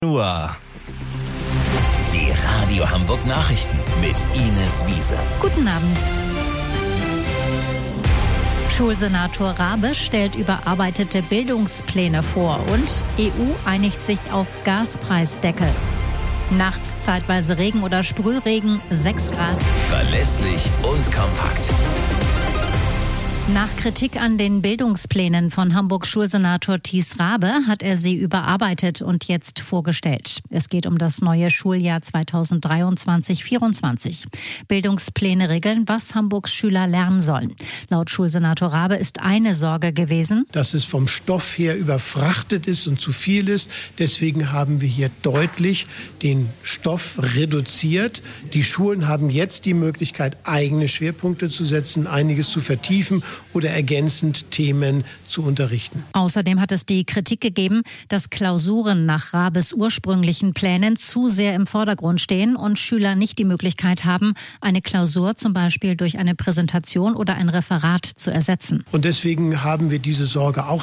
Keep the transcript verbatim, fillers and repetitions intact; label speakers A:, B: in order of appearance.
A: Uhr. Die Radio Hamburg Nachrichten mit Ines Wiese.
B: Guten Abend. Schulsenator Rabe stellt überarbeitete Bildungspläne vor und E U einigt sich auf Gaspreisdeckel. Nachts zeitweise Regen oder Sprühregen, sechs Grad.
A: Verlässlich und kompakt.
B: Nach Kritik an den Bildungsplänen von Hamburgs Schulsenator Thies Rabe hat er sie überarbeitet und jetzt vorgestellt. Es geht um das neue Schuljahr zweitausenddreiundzwanzig vierundzwanzig. Bildungspläne regeln, was Hamburgs Schüler lernen sollen. Laut Schulsenator Rabe ist eine Sorge gewesen,
C: dass es vom Stoff her überfrachtet ist und zu viel ist. Deswegen haben wir hier deutlich den Stoff reduziert. Die Schulen haben jetzt die Möglichkeit, eigene Schwerpunkte zu setzen, einiges zu vertiefen oder ergänzend Themen zu unterrichten.
B: Außerdem hat es die Kritik gegeben, dass Klausuren nach Rabes ursprünglichen Plänen zu sehr im Vordergrund stehen und Schüler nicht die Möglichkeit haben, eine Klausur zum Beispiel durch eine Präsentation oder ein Referat zu ersetzen.
C: Und deswegen haben wir diese Sorge auch